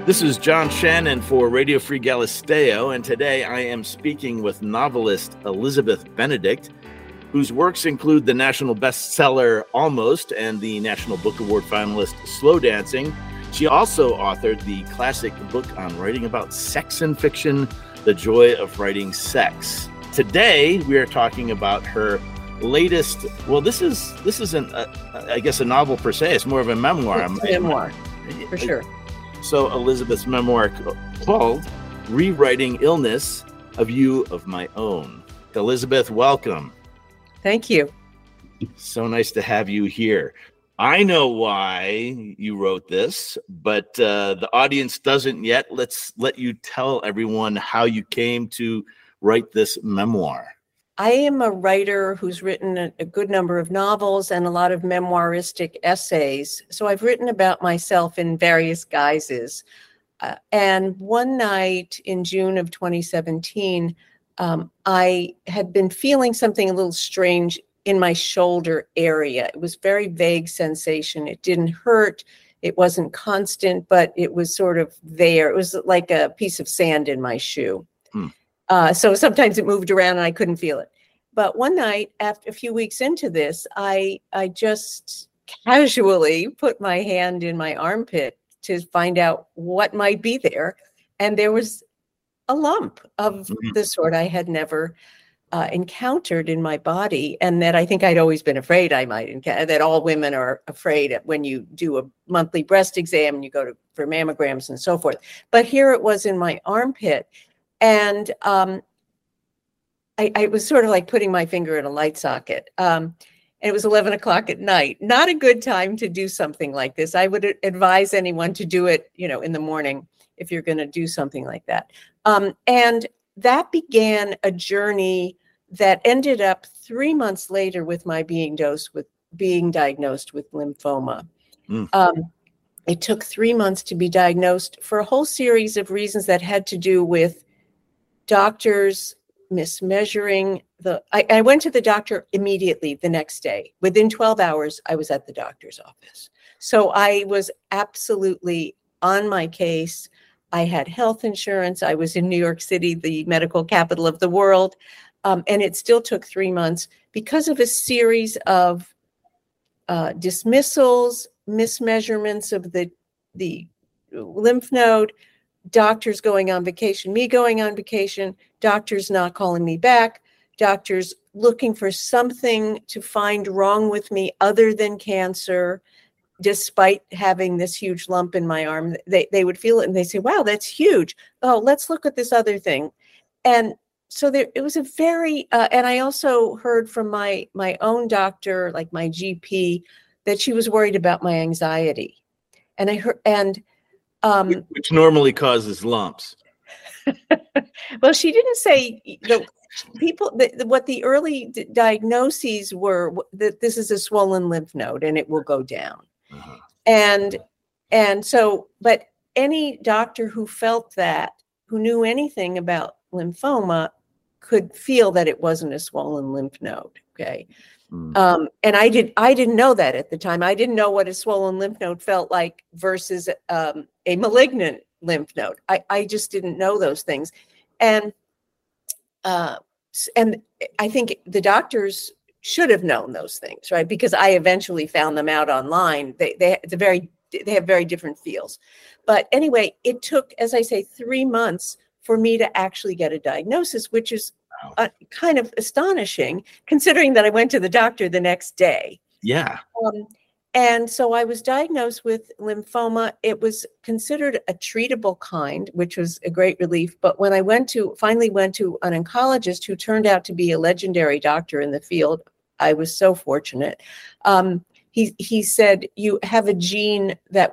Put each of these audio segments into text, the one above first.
This is John Shannon for Radio Free Galisteo, and today I am speaking with novelist Elizabeth Benedict, whose works include the national bestseller Almost and the National Book Award finalist Slow Dancing. She also authored the classic book on writing about sex and fiction, The Joy of Writing Sex. Today we are talking about her latest, well, this isn't, I guess, a novel per se. It's more of a memoir. It's a memoir, for sure. So Elizabeth's memoir called Rewriting Illness, A View of My Own. Elizabeth, welcome. Thank you. So nice to have you here. I know why you wrote this, but the audience doesn't yet. Let's let you tell everyone how you came to write this memoir. I am a writer who's written a good number of novels and a lot of memoiristic essays. So I've written about myself in various guises. And one night in June of 2017, I had been feeling something a little strange in my shoulder area. It was very vague sensation. It didn't hurt. It wasn't constant, but it was sort of there. It was like a piece of sand in my shoe. So sometimes it moved around and I couldn't feel it. But one night, after a few weeks into this, I just casually put my hand in my armpit to find out what might be there. And there was a lump of the sort I had never encountered in my body, and that I think I'd always been afraid I might encounter, that all women are afraid when you do a monthly breast exam and you go for mammograms and so forth. But here it was in my armpit. And I was sort of like putting my finger in a light socket. And it was 11 o'clock at night. Not a good time to do something like this. I would advise anyone to do it, in the morning if you're going to do something like that. And that began a journey that ended up 3 months later with my being diagnosed with lymphoma. It took 3 months to be diagnosed for a whole series of reasons that had to do with doctors mismeasuring I went to the doctor immediately the next day. Within 12 hours, I was at the doctor's office. So I was absolutely on my case. I had health insurance. I was in New York City, the medical capital of the world. And it still took 3 months because of a series of dismissals, mismeasurements of the lymph node, doctors going on vacation, me going on vacation, doctors not calling me back, doctors looking for something to find wrong with me other than cancer, despite having this huge lump in my arm. They would feel it and they say, wow, that's huge. Oh, let's look at this other thing. And so it was a very, and I also heard from my own doctor, like my GP, that she was worried about my anxiety. And I heard, which normally causes lumps. Well, she didn't say what the early diagnoses were, that this is a swollen lymph node and it will go down. And so, but any doctor who felt that, who knew anything about lymphoma, could feel that it wasn't a swollen lymph node. Okay. And I didn't know that at the time. I didn't know what a swollen lymph node felt like versus a malignant lymph node. I just didn't know those things. And I think the doctors should have known those things, right? Because I eventually found them out online. They have very different feels. But anyway, it took, as I say, 3 months for me to actually get a diagnosis, which is kind of astonishing, considering that I went to the doctor the next day. Yeah. And so I was diagnosed with lymphoma. It was considered a treatable kind, which was a great relief. But when I finally went to an oncologist who turned out to be a legendary doctor in the field, I was so fortunate. He said, you have a gene that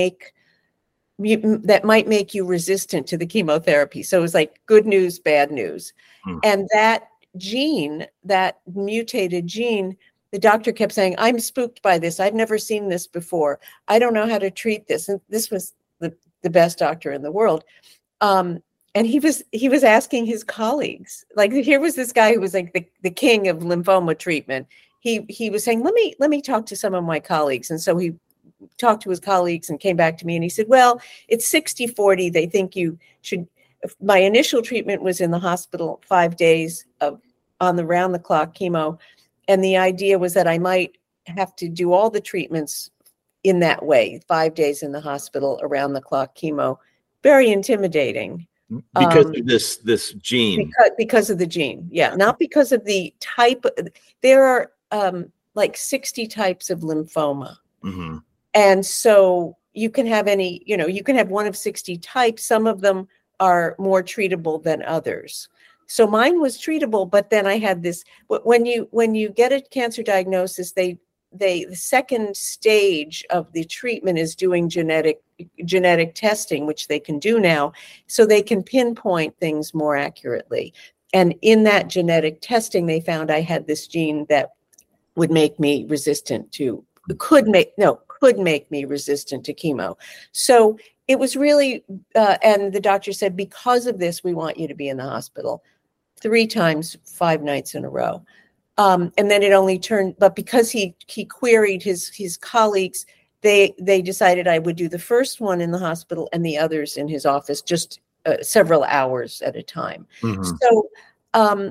might make you resistant to the chemotherapy. So it was like good news, bad news. And that gene, that mutated gene, the doctor kept saying, I'm spooked by this. I've never seen this before. I don't know how to treat this. And this was the best doctor in the world. And he was asking his colleagues, like, here was this guy who was like the king of lymphoma treatment. He was saying, let me talk to some of my colleagues. And so he talked to his colleagues and came back to me, and he said, well, it's 60-40. They think you should. My initial treatment was in the hospital 5 days of on the round the clock chemo. And the idea was that I might have to do all the treatments in that way, 5 days in the hospital, around the clock chemo. Very intimidating. Because of this gene. Because of the gene. Yeah. Not because of the type. There are like 60 types of lymphoma. Mm-hmm. And so you can have you can have one of 60 types. Some of them are more treatable than others. So mine was treatable, but then I had this, when you get a cancer diagnosis, the second stage of the treatment is doing genetic testing, which they can do now, so they can pinpoint things more accurately. And in that genetic testing, they found I had this gene that would make me resistant to, could make me resistant to chemo. So it was really, and the doctor said, because of this, we want you to be in the hospital 3 times, 5 nights in a row. And then it only turned, but because he queried his colleagues, they decided I would do the first one in the hospital and the others in his office, just several hours at a time. Mm-hmm.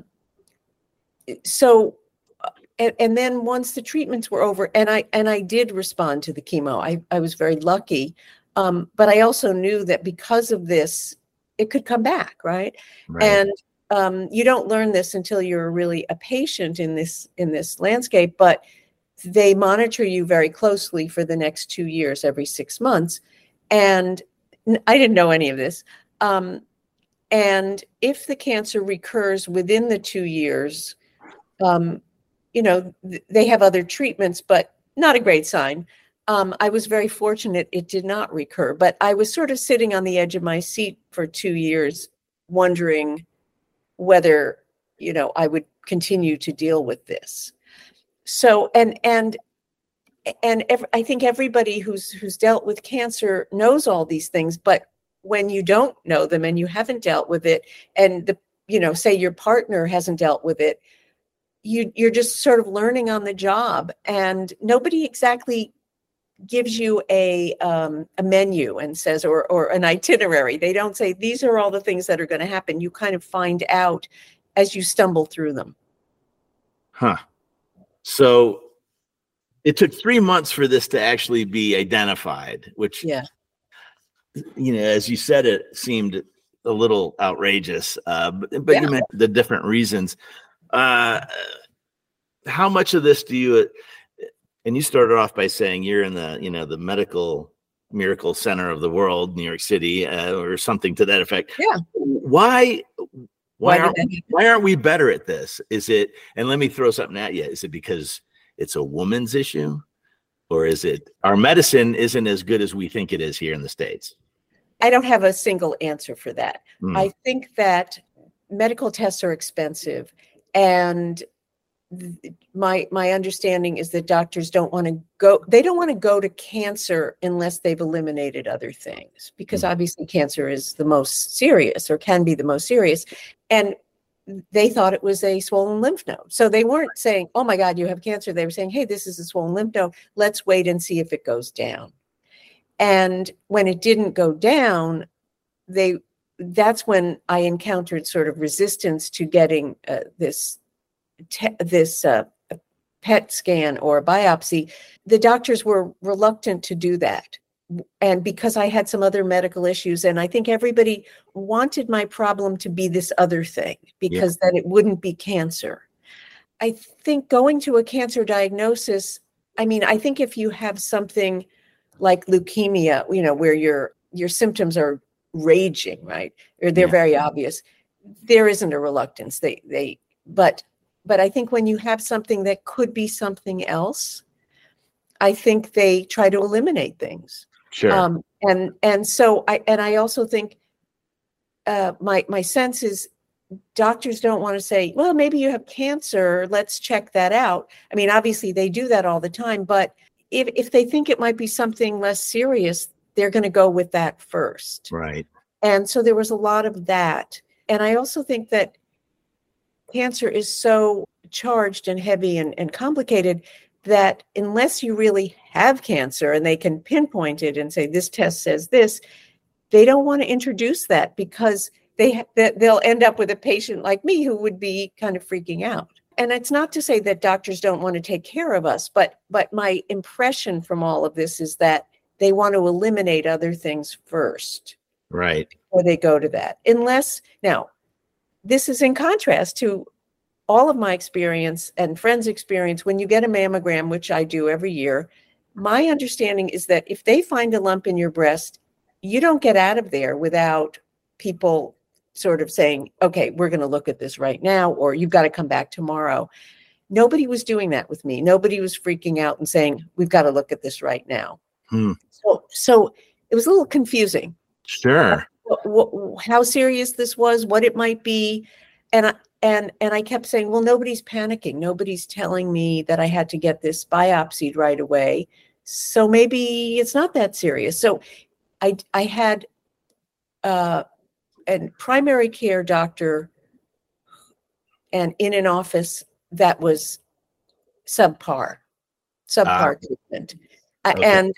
And then once the treatments were over, and I did respond to the chemo, I was very lucky. But I also knew that because of this, it could come back, right? And you don't learn this until you're really a patient in this landscape, but they monitor you very closely for the next 2 years, every 6 months. And I didn't know any of this. And if the cancer recurs within the 2 years, they have other treatments, but not a great sign. I was very fortunate it did not recur, but I was sort of sitting on the edge of my seat for 2 years, wondering whether, I would continue to deal with this. So, I think everybody who's dealt with cancer knows all these things, but when you don't know them and you haven't dealt with it, and say your partner hasn't dealt with it, you're just sort of learning on the job, and nobody exactly gives you a menu and says, or an itinerary. They don't say, these are all the things that are going to happen. You kind of find out as you stumble through them. Huh. So it took 3 months for this to actually be identified, which, as you said, it seemed a little outrageous, but you mentioned the different reasons. How much of this do you, and you started off by saying you're in the medical miracle center of the world, New York City, or something to that effect. Yeah. Why aren't we better at this? Is it, and let me throw something at you. Is it because it's a woman's issue, or is it our medicine isn't as good as we think it is here in the States? I don't have a single answer for that. I think that medical tests are expensive, and my understanding is that doctors don't want to go to cancer unless they've eliminated other things, because obviously cancer is the most serious, or can be the most serious. And they thought it was a swollen lymph node. So they weren't saying, oh my God, you have cancer. They were saying, hey, this is a swollen lymph node. Let's wait and see if it goes down. And when it didn't go down, that's when I encountered sort of resistance to getting this PET scan or biopsy. The doctors were reluctant to do that. And because I had some other medical issues, and I think everybody wanted my problem to be this other thing, because then it wouldn't be cancer. I think going to a cancer diagnosis, I think if you have something like leukemia, where your symptoms are raging, right? Or they're very obvious, there isn't a reluctance. But I think when you have something that could be something else, I think they try to eliminate things. Sure. And so I also think my sense is doctors don't want to say, well, maybe you have cancer, let's check that out. Obviously they do that all the time, but if they think it might be something less serious, they're going to go with that first. Right. And so there was a lot of that. And I also think that cancer is so charged and heavy and complicated that unless you really have cancer and they can pinpoint it and say, this test says this, they don't want to introduce that because they'll end up with a patient like me who would be kind of freaking out. And it's not to say that doctors don't want to take care of us, but my impression from all of this is that they want to eliminate other things first. Right. Before they go to that. Now, this is in contrast to all of my experience and friends' experience. When you get a mammogram, which I do every year, my understanding is that if they find a lump in your breast, you don't get out of there without people sort of saying, okay, we're going to look at this right now, or you've got to come back tomorrow. Nobody was doing that with me. Nobody was freaking out and saying, we've got to look at this right now. So it was a little confusing. Sure. How serious this was, what it might be. And I kept saying, well, nobody's panicking. Nobody's telling me that I had to get this biopsied right away. So maybe it's not that serious. So I had a primary care doctor and in an office that was subpar treatment. Okay. And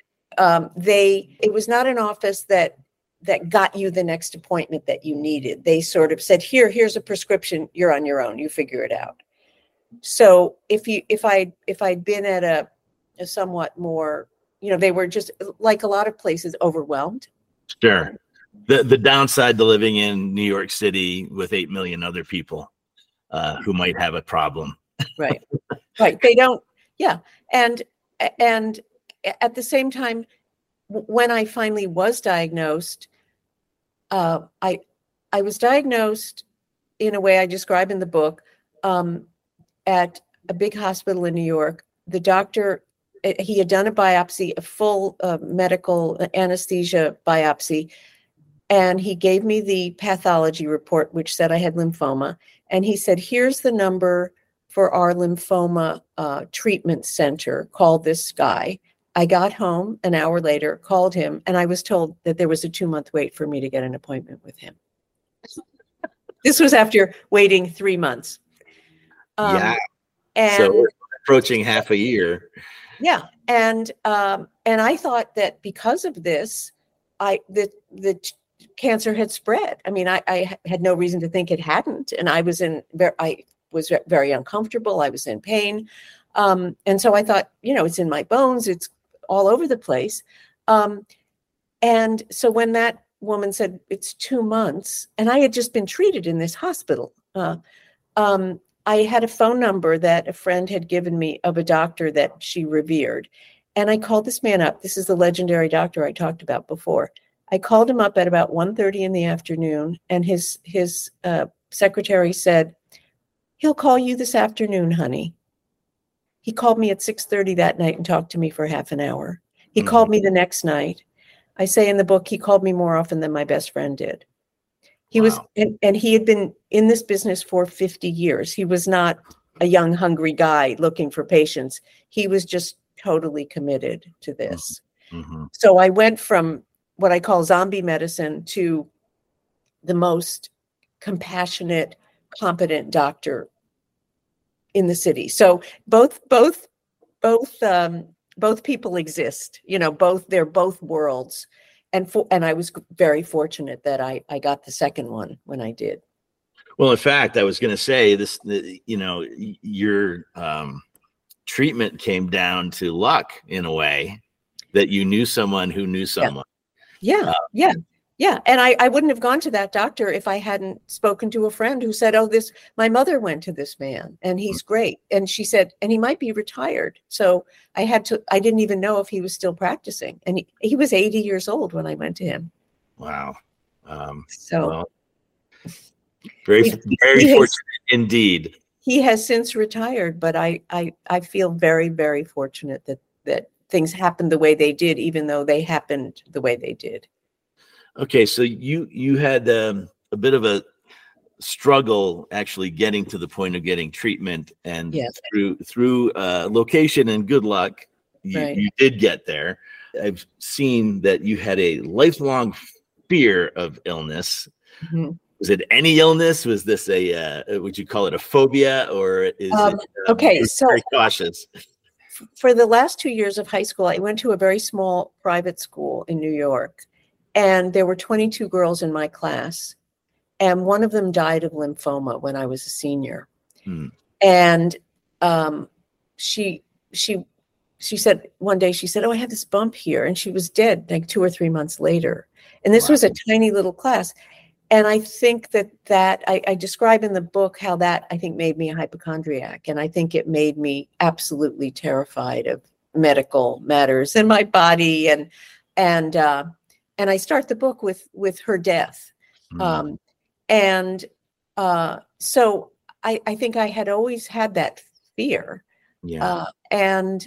it was not an office that got you the next appointment that you needed. They sort of said, here's a prescription, you're on your own, you figure it out. So if I'd been at a somewhat more, they were just like a lot of places overwhelmed. Sure. The downside to living in New York City with 8 million other people who might have a problem. Right. They don't. Yeah. And at the same time, when I finally was diagnosed, I was diagnosed in a way I describe in the book at a big hospital in New York. The doctor, he had done a biopsy, a full medical anesthesia biopsy, and he gave me the pathology report, which said I had lymphoma. And he said, here's the number for our lymphoma treatment center. Call this guy. I got home an hour later, called him, and I was told that there was a 2-month wait for me to get an appointment with him. This was after waiting 3 months. Yeah. And so we're approaching half a year. Yeah. And I thought that because of this, the cancer had spread. I mean, I had no reason to think it hadn't. And I was very uncomfortable. I was in pain. And so I thought, it's in my bones. It's all over the place. And so when that woman said it's 2 months, and I had just been treated in this hospital, I had a phone number that a friend had given me of a doctor that she revered. And I called this man up. This is the legendary doctor I talked about before. I called him up at about 1:30 in the afternoon, and his secretary said, he'll call you this afternoon, honey. He called me at 6:30 that night and talked to me for half an hour. He called me the next night. I say in the book, he called me more often than my best friend did. He was, and he had been in this business for 50 years. He was not a young, hungry guy looking for patients. He was just totally committed to this. Mm-hmm. So I went from what I call zombie medicine to the most compassionate, competent doctor in the city. So both people exist, they're both worlds. And I was very fortunate that I got the second one when I did. Well, in fact, I was going to say this, your treatment came down to luck in a way, that you knew someone who knew someone. Yeah. And I wouldn't have gone to that doctor if I hadn't spoken to a friend who said, my mother went to this man and he's great. And she said, and he might be retired. So I didn't even know if he was still practicing. And he was 80 years old when I went to him. Wow. Very fortunate indeed. He has since retired, but I feel very, very fortunate that things happened the way they did, even though they happened the way they did. Okay, so you had a bit of a struggle actually getting to the point of getting treatment, and yes. through location and good luck, you did get there. I've seen that you had a lifelong fear of illness. Mm-hmm. Was it any illness? Was this would you call it a phobia, or is it okay? So very cautious? for the last 2 years of high school, I went to a very small private school in New York, and there were 22 girls in my class, and one of them died of lymphoma when I was a senior. And she said one day, she said, "Oh, I had this bump here," and she was dead like 2 or 3 months later. And this was a tiny little class. And I think that I describe in the book how that, I think, made me a hypochondriac. And I think it made me absolutely terrified of medical matters in my body. And I start the book with her death. So I think I had always had that fear. And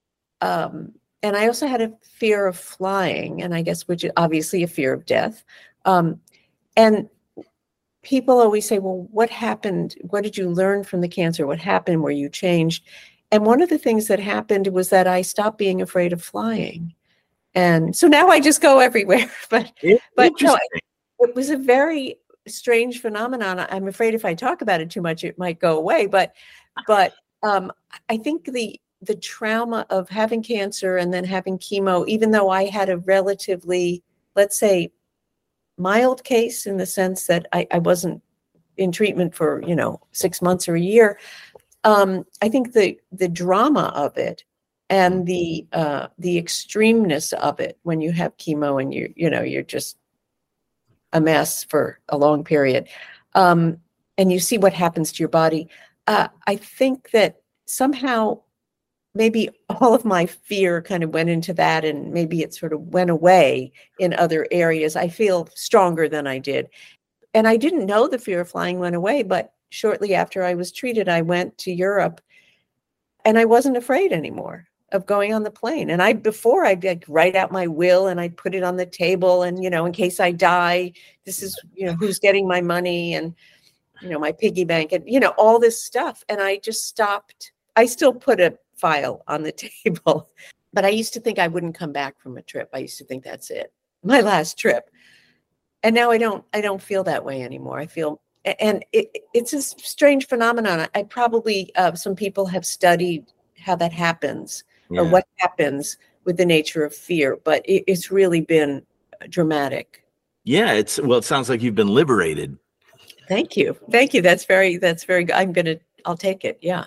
I also had a fear of flying, and I guess, which is obviously a fear of death. And people always say, well, what happened? What did you learn from the cancer? What happened where you changed? And one of the things that happened was that I stopped being afraid of flying. And so now I just go everywhere. But no, it was a very strange phenomenon. I'm afraid if I talk about it too much, it might go away. But I think the trauma of having cancer and then having chemo, even though I had a relatively, let's say, mild case in the sense that I wasn't in treatment for 6 months or a year, I think the drama of it and the extremeness of it when you have chemo and you're just a mess for a long period, and you see what happens to your body. I think that somehow maybe all of my fear kind of went into that, and maybe it sort of went away in other areas. I feel stronger than I did. And I didn't know the fear of flying went away, but shortly after I was treated, I went to Europe, and I wasn't afraid anymore of going on the plane. And before I'd like write out my will and I'd put it on the table, and, in case I die, this is, who's getting my money, and, my piggy bank, and, all this stuff. And I just stopped. I still put a file on the table, but I used to think I wouldn't come back from a trip. I used to think that's it, my last trip. And now I don't feel that way anymore. I feel, and it's a strange phenomenon. I probably, some people have studied how that happens or what happens with the nature of fear, but it's really been dramatic. Yeah. It sounds like you've been liberated. Thank you. That's very good. I'll take it. Yeah.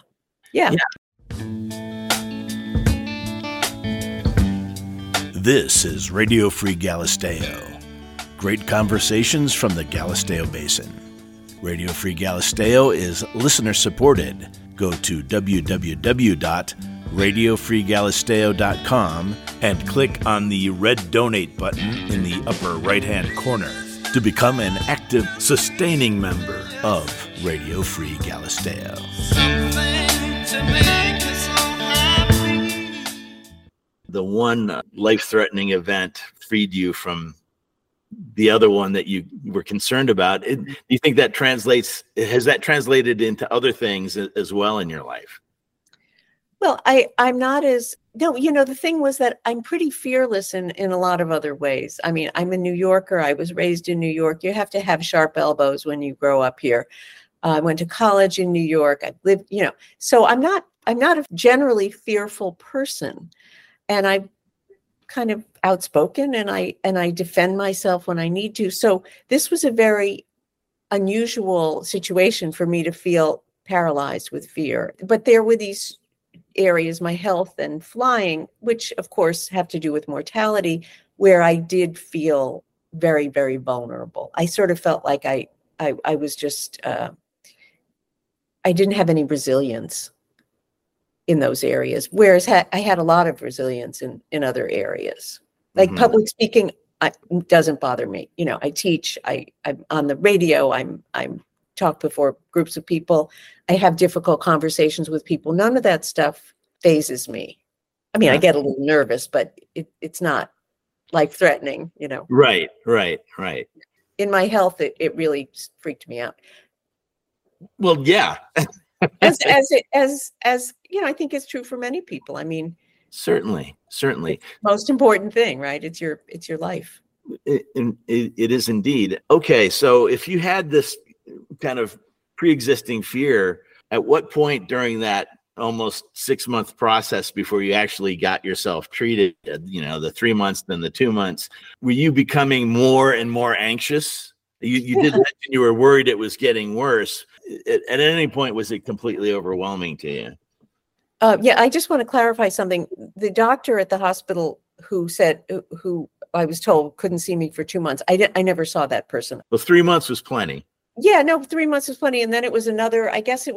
This is Radio Free Galisteo. Great conversations from the Galisteo Basin. Radio Free Galisteo is listener supported. Go to www.radiofreegalisteo.com and click on the red donate button in the upper right-hand corner to become an active, sustaining member of Radio Free Galisteo. The one life-threatening event freed you from the other one that you were concerned about. Do you think that has that translated into other things as well in your life? Well, I'm not the thing was that I'm pretty fearless in a lot of other ways. I mean, I'm a New Yorker. I was raised in New York. You have to have sharp elbows when you grow up here. I went to college in New York. I lived, so I'm not a generally fearful person. And I'm kind of outspoken, and I defend myself when I need to. So this was a very unusual situation for me to feel paralyzed with fear. But there were these areas, my health and flying, which of course have to do with mortality, where I did feel very, very vulnerable. I sort of felt like I was just, I didn't have any resilience in those areas, whereas I had a lot of resilience in other areas. Like public speaking doesn't bother me. I teach, I'm on the radio, I'm talk before groups of people. I have difficult conversations with people. None of that stuff phases me. I mean, I get a little nervous, but it's not life-threatening, Right. In my health, it really freaked me out. Well, yeah. as I think it's true for many people. I mean, certainly, most important thing, right? It's your life. It is indeed. Okay, so if you had this kind of pre-existing fear, at what point during that almost 6-month process before you actually got yourself treated, the 3 months, then the 2 months. Were you becoming more and more anxious? You did mention you were worried it was getting worse. At any point, was it completely overwhelming to you? Yeah, I just want to clarify something. The doctor at the hospital who I was told couldn't see me for 2 months, I never saw that person. Well, 3 months was plenty. Yeah, no, 3 months was plenty. And then it was another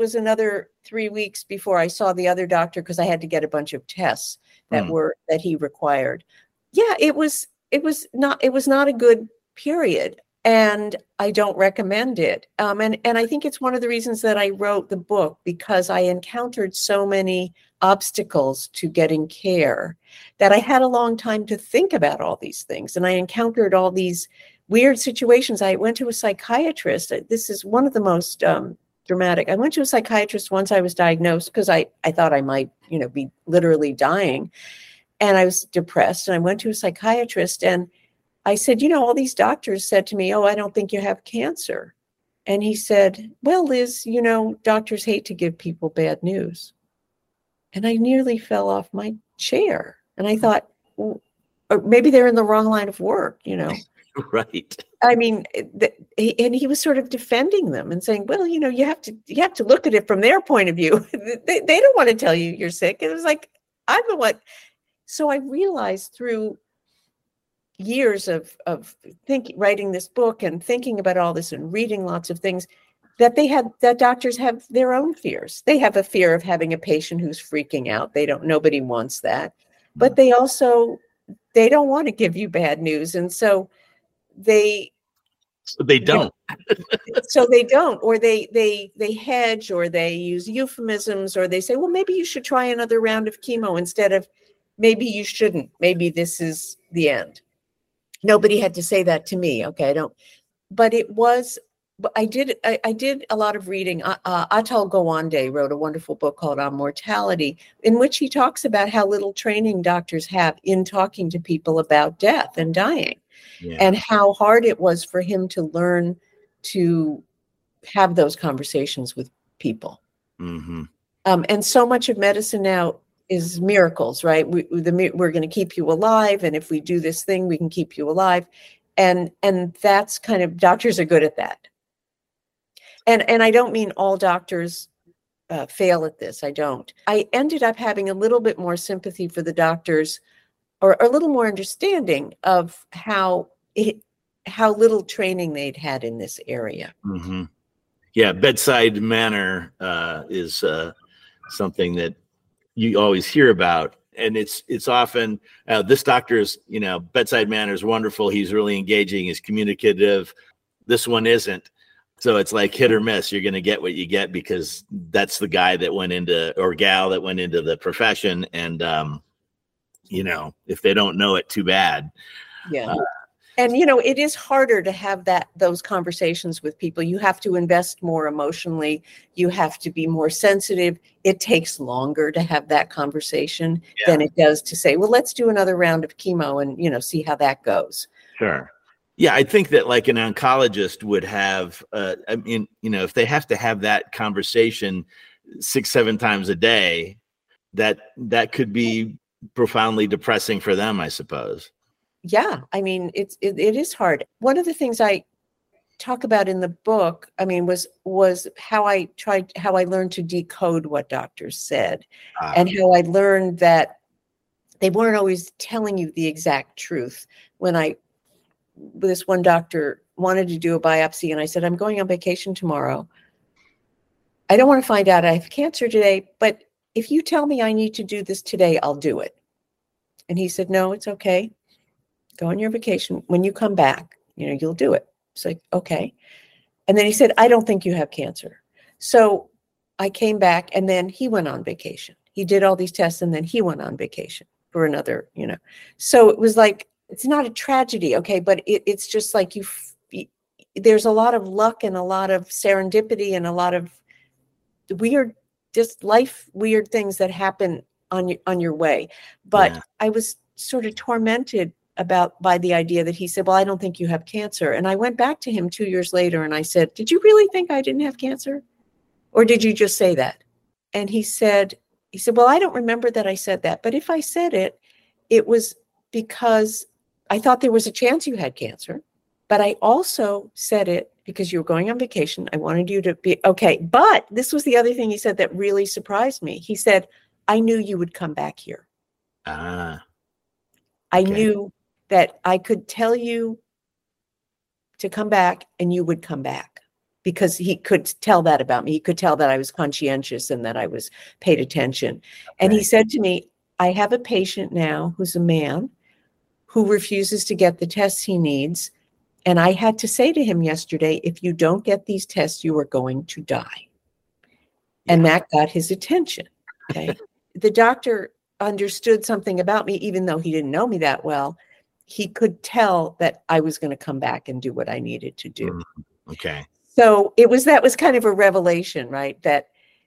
3 weeks before I saw the other doctor, because I had to get a bunch of tests that he required. Yeah, it was not a good period. And I don't recommend it. And I think it's one of the reasons that I wrote the book, because I encountered so many obstacles to getting care that I had a long time to think about all these things. And I encountered all these weird situations. I went to a psychiatrist. This is one of the most dramatic. I went to a psychiatrist once I was diagnosed because I thought I might, be literally dying. And I was depressed. And I went to a psychiatrist and I said, all these doctors said to me, "Oh, I don't think you have cancer." And he said, "Well, Liz, doctors hate to give people bad news." And I nearly fell off my chair. And I thought, well, or maybe they're in the wrong line of work, Right. I mean, and he was sort of defending them and saying, "Well, you have to look at it from their point of view. They don't want to tell you you're sick." It was like, I'm the one. So I realized through years of writing this book and thinking about all this and reading lots of things, that doctors have their own fears. They have a fear of having a patient who's freaking out. Nobody wants that, but they don't want to give you bad news. And so they don't, or they hedge, or they use euphemisms, or they say, well, maybe you should try another round of chemo instead of maybe you shouldn't, maybe this is the end. Nobody had to say that to me. Okay. I did a lot of reading. Atal Gawande wrote a wonderful book called On Mortality, in which he talks about how little training doctors have in talking to people about death and dying, and how hard it was for him to learn to have those conversations with people. Mm-hmm. And so much of medicine now is miracles, right? We're going to keep you alive. And if we do this thing, we can keep you alive. And that's kind of, doctors are good at that. And I don't mean all doctors fail at this. I don't. I ended up having a little bit more sympathy for the doctors, or a little more understanding of how little training they'd had in this area. Mm-hmm. Yeah. Bedside manner is something that you always hear about, and it's often this doctor's bedside manner is wonderful. He's really engaging. He's communicative. This one isn't. So it's like hit or miss. You're going to get what you get because that's the guy that went into, or gal that went into the profession, and if they don't know it, too bad. Yeah. And, it is harder to have those conversations with people. You have to invest more emotionally. You have to be more sensitive. It takes longer to have that conversation than it does to say, well, let's do another round of chemo and, see how that goes. Sure. Yeah, I think that like an oncologist would have, if they have to have that conversation 6-7 times a day, that could be profoundly depressing for them, I suppose. Yeah, I mean, it is hard. One of the things I talk about in the book, was how I learned to decode what doctors said, and how I learned that they weren't always telling you the exact truth. This one doctor wanted to do a biopsy, and I said, "I'm going on vacation tomorrow. I don't want to find out I have cancer today, but if you tell me I need to do this today, I'll do it." And he said, "No, it's okay. Go on your vacation. When you come back, you'll do it." It's like, okay. And then he said, "I don't think you have cancer." So I came back, and then he went on vacation. He did all these tests, and then he went on vacation for another, So it was like, it's not a tragedy, okay, but it's just like there's a lot of luck and a lot of serendipity and a lot of weird things that happen on your way. But I was sort of tormented by the idea that he said, "Well, I don't think you have cancer." And I went back to him 2 years later and I said, "Did you really think I didn't have cancer? Or did you just say that?" And he said, he said, well, I don't remember that I said that, but if I said it, it was because I thought there was a chance you had cancer, but I also said it because you were going on vacation. I wanted you to be okay. But this was the other thing he said that really surprised me. He said, I knew you would come back here. Ah, I okay. knew that I could tell you to come back and you would come back, because he could tell that about me. He could tell that I was conscientious and that I was paid attention. And he said to me, I have a patient now who's a man who refuses to get the tests he needs. And I had to say to him yesterday, if you don't get these tests, you are going to die. Yeah. And that got his attention. Okay. The doctor understood something about me, even though he didn't know me that well. He could tell that I was going to come back and do what I needed to do. Okay. So that was kind of a revelation, right? That,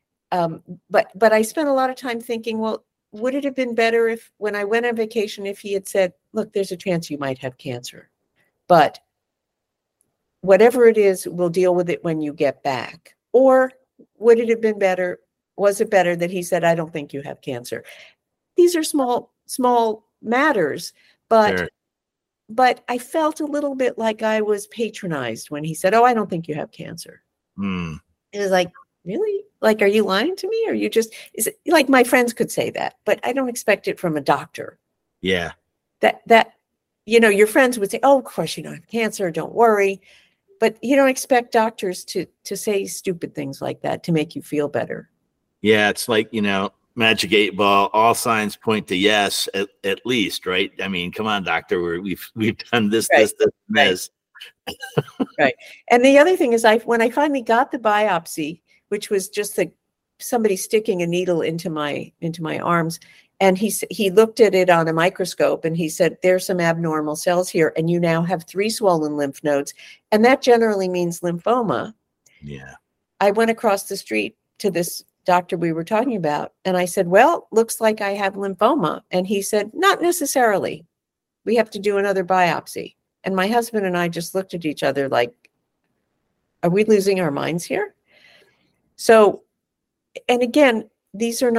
but I spent a lot of time thinking, well, would it have been better if, when I went on vacation, if he had said, look, there's a chance you might have cancer, but whatever it is, we'll deal with it when you get back? Or would it have been better? Was it better that he said, I don't think you have cancer? These are small matters, but Sure. But I felt a little bit like I was patronized when he said, oh, I don't think you have cancer. Mm. It was like, really? Like, are you lying to me? Or you just, is it like, my friends could say that, but I don't expect it from a doctor. Yeah. That, your friends would say, oh, of course you don't have cancer, don't worry. But you don't expect doctors to say stupid things like that to make you feel better. Yeah. It's like, Magic 8 Ball, all signs point to yes, at least, right? I mean, come on, doctor, we've done this, right. this, this. Right. And the other thing is, when I finally got the biopsy, which was just somebody sticking a needle into my arms, and he looked at it on a microscope and he said, there's some abnormal cells here, and you now have 3 swollen lymph nodes, and that generally means lymphoma. Yeah. I went across the street to this doctor we were talking about, and I said, well, looks like I have lymphoma. And he said, not necessarily. We have to do another biopsy. And my husband and I just looked at each other like, are we losing our minds here? So, and again, these were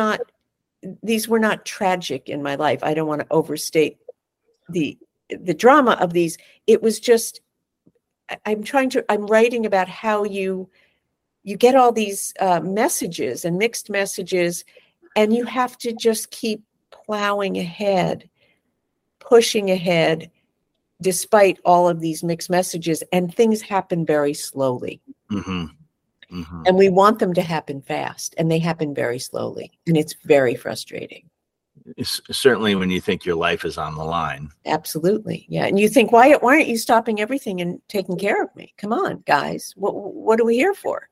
not tragic in my life. I don't want to overstate the drama of these. It was just, I'm writing about how you get all these messages and mixed messages, and you have to just keep plowing ahead, pushing ahead, despite all of these mixed messages, and things happen very slowly. Mm-hmm. Mm-hmm. And we want them to happen fast, and they happen very slowly, and it's very frustrating. It's certainly when you think your life is on the line. Absolutely. Yeah. And you think, why aren't you stopping everything and taking care of me? Come on, guys. What are we here for?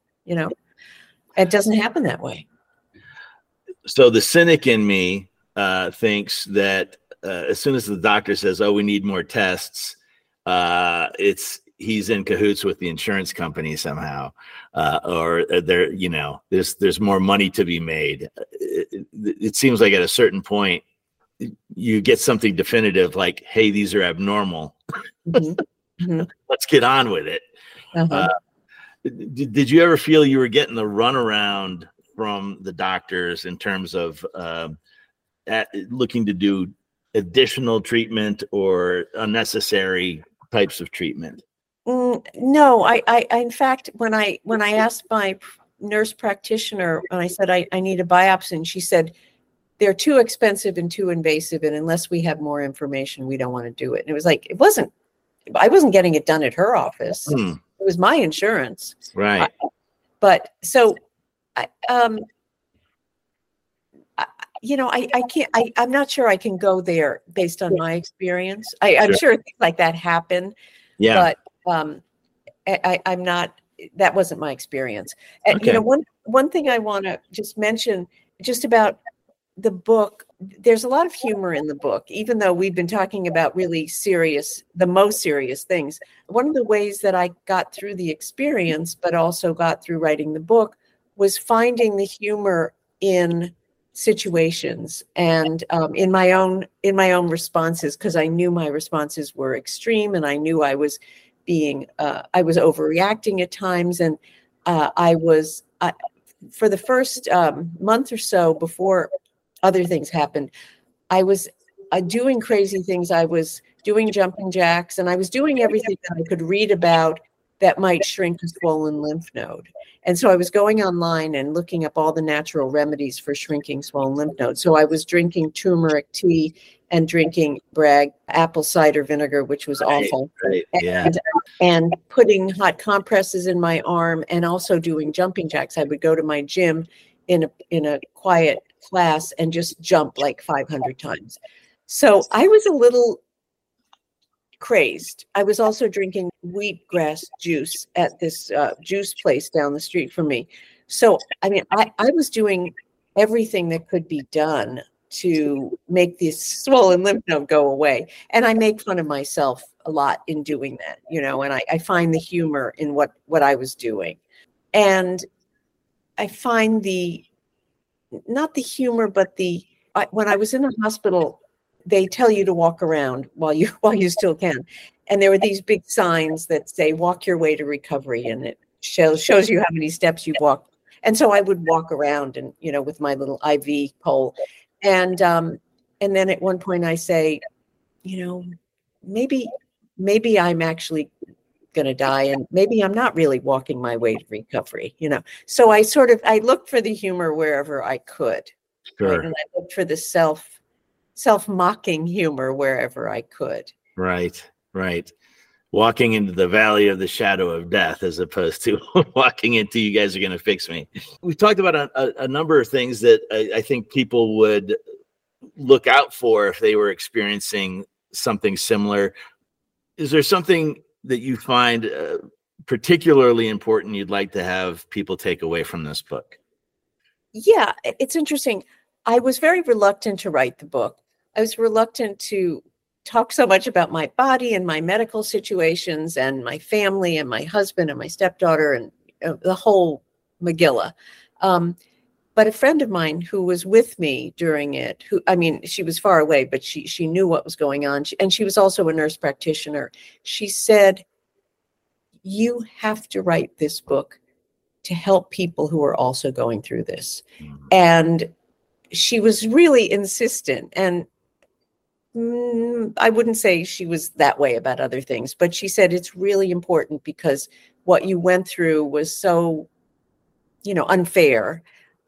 It doesn't happen that way. So the cynic in me thinks that as soon as the doctor says, oh, we need more tests, he's in cahoots with the insurance company somehow, or there's more money to be made. It seems like at a certain point you get something definitive, like, hey, these are abnormal. Mm-hmm. Mm-hmm. Let's get on with it. Uh-huh. Did you ever feel you were getting the runaround from the doctors in terms of looking to do additional treatment or unnecessary types of treatment? No, I in fact, when I asked my nurse practitioner, and I said, I need a biopsy, and she said, they're too expensive and too invasive, and unless we have more information, we don't want to do it. And it was like, I wasn't getting it done at her office. It was my insurance. Right. But so, I can't, I'm not sure I can go there based on my experience. I'm sure things like that happen. Yeah. But I'm not, that wasn't my experience. Okay. One thing I want to just mention just about the book, there's a lot of humor in the book, even though we've been talking about really the most serious things. One of the ways that I got through the experience, but also got through writing the book, was finding the humor in situations and in my own responses, because I knew my responses were extreme, and I knew I was overreacting at times, and for the first month or so before other things happened. I was doing crazy things. I was doing jumping jacks, and I was doing everything that I could read about that might shrink a swollen lymph node. And so I was going online and looking up all the natural remedies for shrinking swollen lymph nodes. So I was drinking turmeric tea and drinking Bragg apple cider vinegar, which was awful. Right. Yeah. And putting hot compresses in my arm, and also doing jumping jacks. I would go to my gym in a quiet class and just jump like 500 times. So I was a little crazed. I was also drinking wheatgrass juice at this juice place down the street from me. So, I mean, I was doing everything that could be done to make this swollen lymph node go away. And I make fun of myself a lot in doing that, you know, and I find the humor in what I was doing. And I find not the humor, but when I was in the hospital, they tell you to walk around while you still can. And there were these big signs that say, walk your way to recovery. And it shows you how many steps you've walked. And so I would walk around and, you know, with my little IV pole. And then at one point I say, you know, maybe I'm actually going to die, and maybe I'm not really walking my way to recovery, you know? So I looked for the humor wherever I could. Sure. Right? And I looked for the self-mocking humor wherever I could. Right. Walking into the valley of the shadow of death, as opposed to walking into you guys are going to fix me. We've talked about a number of things that I think people would look out for if they were experiencing something similar. Is there something that you find particularly important you'd like to have people take away from this book? Yeah, it's interesting. I was very reluctant to write the book. I was reluctant to talk so much about my body and my medical situations and my family and my husband and my stepdaughter and the whole Megillah. But a friend of mine who was with me during it, she was far away, but she knew what was going on. And she was also a nurse practitioner. She said, you have to write this book to help people who are also going through this. Mm-hmm. And she was really insistent. And I wouldn't say she was that way about other things, but she said it's really important because what you went through was so, you know, unfair.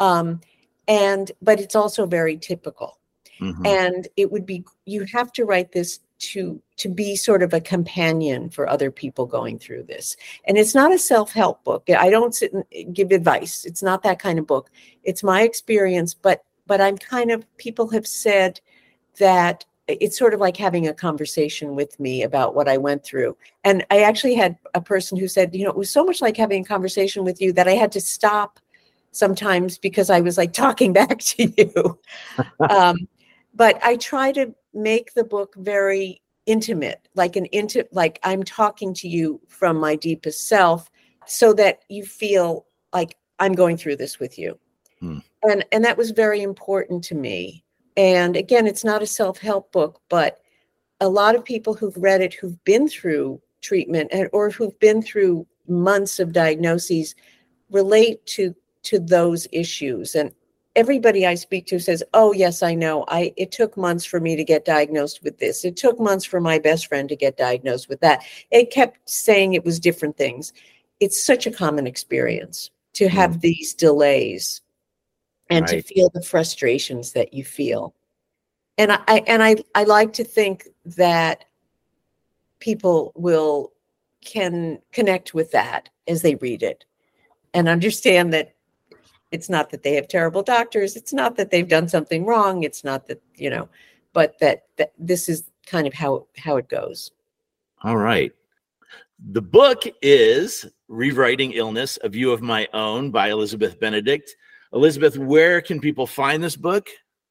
But it's also very typical. Mm-hmm. And you have to write this to be sort of a companion for other people going through this. And it's not a self-help book. I don't sit and give advice. It's not that kind of book. It's my experience, but I'm people have said that it's sort of like having a conversation with me about what I went through. And I actually had a person who said, you know, it was so much like having a conversation with you that I had to stop sometimes because I was like talking back to you. But I try to make the book very intimate, like I'm talking to you from my deepest self, so that you feel like I'm going through this with you. And that was very important to me. And again, it's not a self-help book, but a lot of people who've read it, who've been through treatment or who've been through months of diagnoses, relate to those issues. And everybody I speak to says, oh, yes, I know. It took months for me to get diagnosed with this. It took months for my best friend to get diagnosed with that. It kept saying it was different things. It's such a common experience to have these delays and to feel the frustrations that you feel. And I like to think that people can connect with that as they read it and understand that it's not that they have terrible doctors. It's not that they've done something wrong. It's not that, you know, but that this is kind of how it goes. All right. The book is Rewriting Illness, A View of My Own by Elizabeth Benedict. Elizabeth, where can people find this book?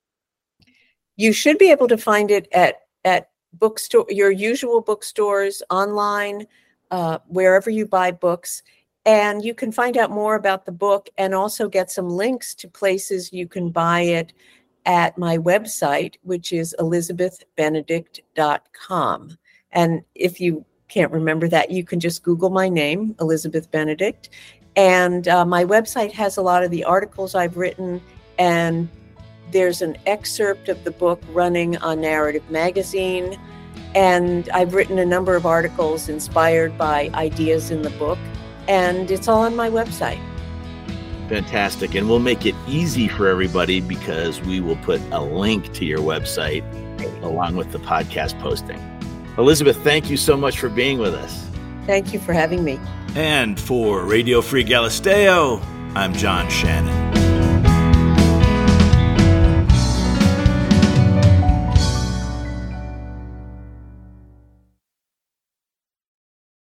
You should be able to find it at bookstore, your usual bookstores, online, wherever you buy books. And you can find out more about the book and also get some links to places you can buy it at my website, which is elizabethbenedict.com. And if you can't remember that, you can just Google my name, Elizabeth Benedict. And my website has a lot of the articles I've written and There's an excerpt of the book running on Narrative Magazine, and I've written a number of articles inspired by ideas in the book, and it's all on my website. Fantastic. And we'll make it easy for everybody because we will put a link to your website along with the podcast posting. Elizabeth, thank you so much for being with us. Thank you for having me. And for Radio Free Galisteo, I'm John Shannon.